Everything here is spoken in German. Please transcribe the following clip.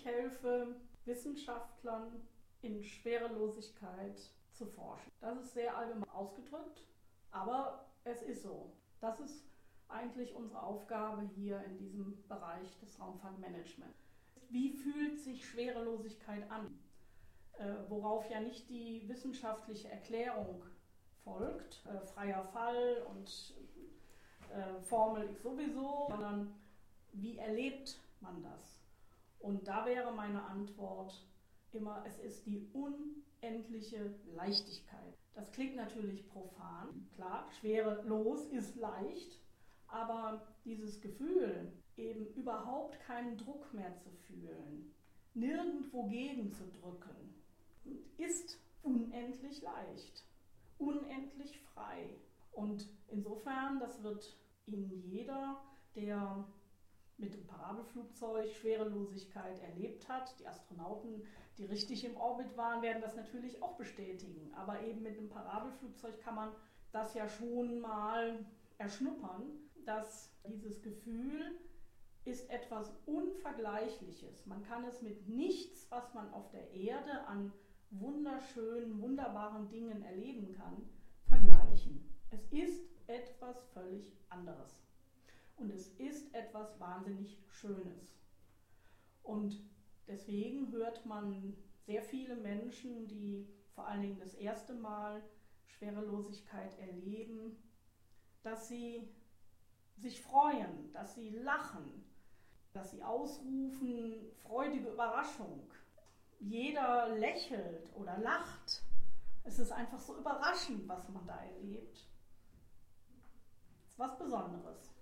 helfe Wissenschaftlern in Schwerelosigkeit zu forschen. Das ist sehr allgemein ausgedrückt, aber es ist so. Das ist eigentlich unsere Aufgabe hier in diesem Bereich des Raumfahrtmanagements. Wie fühlt sich Schwerelosigkeit an? Worauf ja nicht die wissenschaftliche Erklärung folgt, freier Fall und Formel X sowieso, sondern wie erlebt man das? Und da wäre meine Antwort immer, es ist die unendliche Leichtigkeit. Das klingt natürlich profan, klar, schwerelos ist leicht, aber dieses Gefühl, eben überhaupt keinen Druck mehr zu fühlen, nirgendwo gegenzudrücken, ist unendlich leicht, unendlich frei. Und insofern, das wird Ihnen jeder, der mit dem Parabelflugzeug Schwerelosigkeit erlebt hat, die Astronauten, die richtig im Orbit waren, werden das natürlich auch bestätigen. Aber eben mit einem Parabelflugzeug kann man das ja schon mal erschnuppern, dass dieses Gefühl ist etwas Unvergleichliches. Man kann es mit nichts, was man auf der Erde an wunderschönen, wunderbaren Dingen erleben kann, vergleichen. Es ist etwas völlig anderes. Und es ist etwas wahnsinnig Schönes. Und deswegen hört man sehr viele Menschen, die vor allen Dingen das erste Mal Schwerelosigkeit erleben, dass sie sich freuen, dass sie lachen, dass sie ausrufen, freudige Überraschung. Jeder lächelt oder lacht. Es ist einfach so überraschend, was man da erlebt. Es ist was Besonderes.